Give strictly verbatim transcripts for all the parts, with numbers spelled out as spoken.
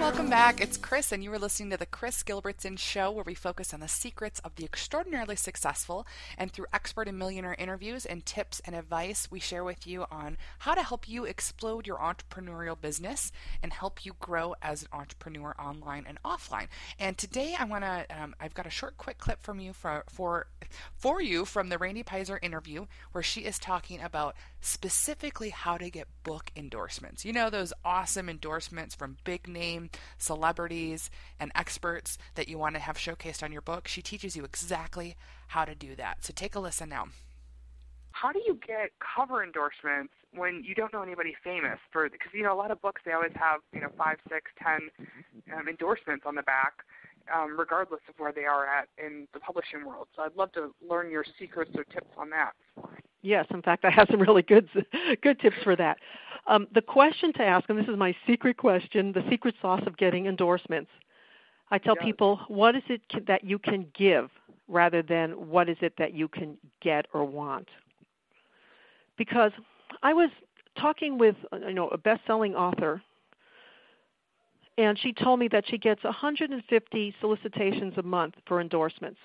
welcome back. It's Chris, and you are listening to the Chris Gilbertson Show, where we focus on the secrets of the extraordinarily successful, and through expert and millionaire interviews and tips and advice, we share with you on how to help you explode your entrepreneurial business and help you grow as an entrepreneur online and offline. And today, I want to, um, I've got a short, quick clip from you for for for you from the Randy Pizer interview, where she is talking about specifically how to get book endorsements. You know, those awesome endorsements from big name celebrities and experts that you want to have showcased on your book. She teaches you exactly how to do that. So take a listen now. How do you get cover endorsements when you don't know anybody famous? For because you know a lot of books, they always have you know five, six, ten um, endorsements on the back, um, regardless of where they are at in the publishing world. So I'd love to learn your secrets or tips on that. Yes, in fact, I have some really good good tips for that. Um, the question to ask, and this is my secret question, the secret sauce of getting endorsements. I tell Yes. people, what is it that you can give rather than what is it that you can get or want? Because I was talking with you know a best-selling author, and she told me that she gets one hundred fifty solicitations a month for endorsements.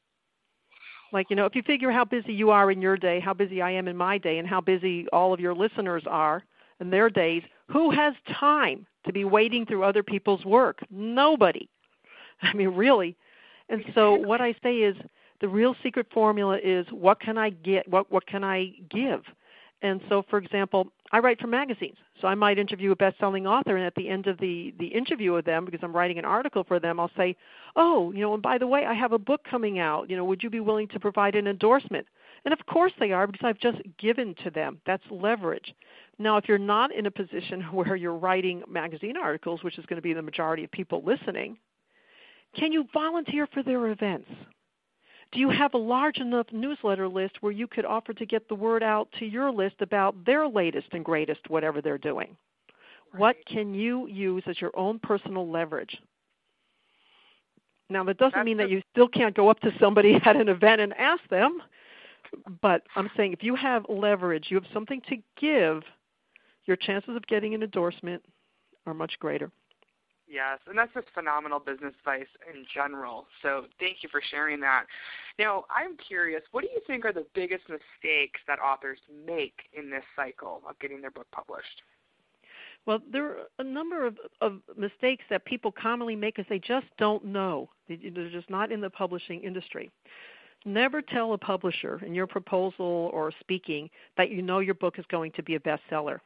Like, you know, if you figure how busy you are in your day, how busy I am in my day, and how busy all of your listeners are in their days, who has time to be wading through other people's work? Nobody. I mean, really. And so what I say is the real secret formula is what can I get, what, what can I give? And so, for example, I write for magazines. So I might interview a best-selling author, and at the end of the, the interview with them, because I'm writing an article for them, I'll say, oh, you know, and by the way, I have a book coming out. You know, would you be willing to provide an endorsement? And of course they are, because I've just given to them. That's leverage. Now, if you're not in a position where you're writing magazine articles, which is going to be the majority of people listening, can you volunteer for their events? Do you have a large enough newsletter list where you could offer to get the word out to your list about their latest and greatest, whatever they're doing? Right. What can you use as your own personal leverage? Now, that doesn't That's mean that you still can't go up to somebody at an event and ask them, but I'm saying if you have leverage, you have something to give, your chances of getting an endorsement are much greater. Yes, and that's just phenomenal business advice in general. So thank you for sharing that. Now, I'm curious, what do you think are the biggest mistakes that authors make in this cycle of getting their book published? Well, there are a number of, of mistakes that people commonly make because they just don't know. They're just not in the publishing industry. Never tell a publisher in your proposal or speaking that you know your book is going to be a bestseller.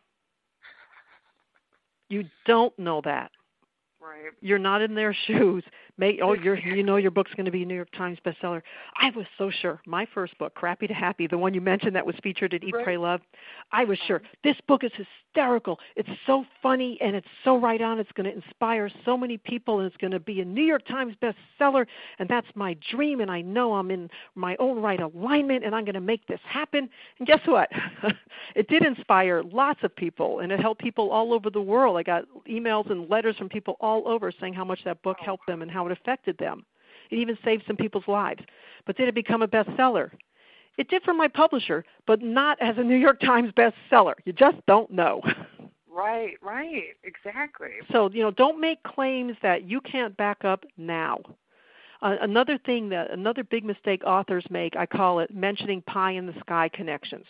You don't know that. Right. You're not in their shoes. May, oh, you're, you know your book's going to be a New York Times bestseller. I was so sure. My first book, Crappy to Happy, the one you mentioned that was featured at Eat, right. Pray, Love, I was sure. This book is hysterical. It's so funny, and it's so right on. It's going to inspire so many people, and it's going to be a New York Times bestseller, and that's my dream, and I know I'm in my own right alignment, and I'm going to make this happen. And guess what? It did inspire lots of people, and it helped people all over the world. I got emails and letters from people all over saying how much that book helped them and how it affected them. It even saved some people's lives. But did it become a bestseller? It did for my publisher, but not as a New York Times bestseller. You just don't know. Right, right, exactly. So, you know, don't make claims that you can't back up now. Uh, another thing that, another big mistake authors make, I call it mentioning pie in the sky connections.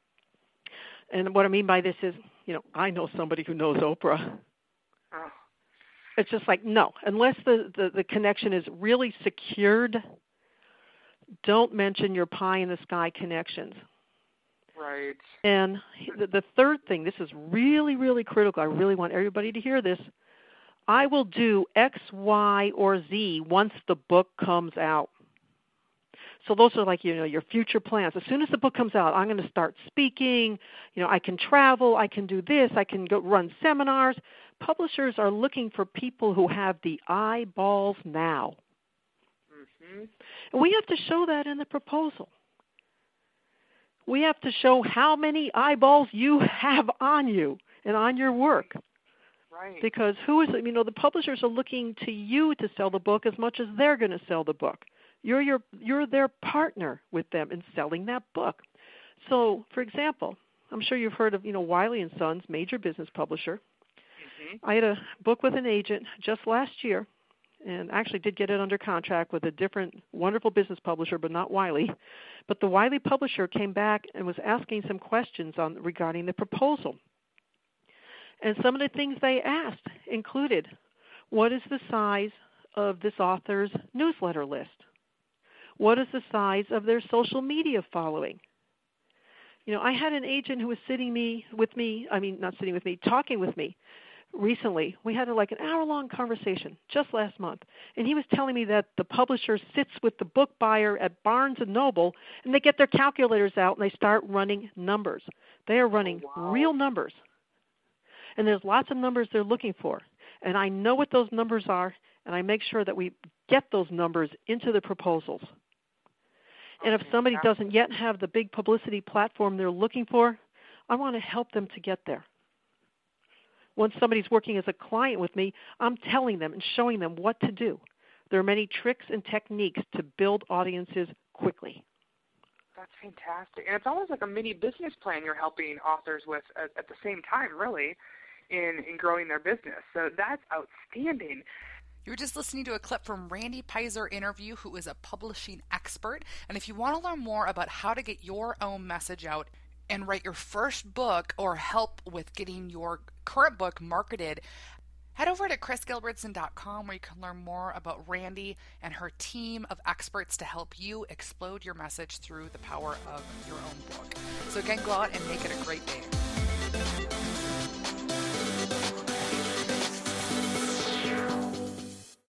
And what I mean by this is, you know, I know somebody who knows Oprah. Oh. It's just like, no, unless the, the, the connection is really secured, don't mention your pie in the sky connections. Right. And the, the third thing, this is really, really critical. I really want everybody to hear this. I will do X, Y, or Z once the book comes out. So those are like, you know, your future plans. As soon as the book comes out, I'm going to start speaking. You know, I can travel. I can do this. I can go run seminars. Publishers are looking for people who have the eyeballs now. Mm-hmm. And we have to show that in the proposal. We have to show how many eyeballs you have on you and on your work. Right. Because who is it? You know, the publishers are looking to you to sell the book as much as they're going to sell the book. You're your you're their partner with them in selling that book. So, for example, I'm sure you've heard of, you know, Wiley and Sons, major business publisher. Mm-hmm. I had a book with an agent just last year, and actually did get it under contract with a different wonderful business publisher, but not Wiley. But the Wiley publisher came back and was asking some questions on regarding the proposal. And some of the things they asked included, what is the size of this author's newsletter list? What is the size of their social media following? You know, I had an agent who was sitting me with me, I mean, not sitting with me, talking with me recently. We had a, like an hour-long conversation just last month, and he was telling me that the publisher sits with the book buyer at Barnes and Noble, and they get their calculators out and they start running numbers. They are running oh, wow. real numbers, and there's lots of numbers they're looking for. And I know what those numbers are, and I make sure that we get those numbers into the proposals. And if somebody doesn't yet have the big publicity platform they're looking for, I want to help them to get there. Once somebody's working as a client with me, I'm telling them and showing them what to do. There are many tricks and techniques to build audiences quickly. That's fantastic. And it's almost like a mini business plan you're helping authors with at, at the same time, really, in, in growing their business. So that's outstanding. You were just listening to a clip from Randy Pizer interview, who is a publishing expert. And if you want to learn more about how to get your own message out and write your first book or help with getting your current book marketed, head over to chris gilbertson dot com where you can learn more about Randy and her team of experts to help you explode your message through the power of your own book. So again, go out and make it a great day.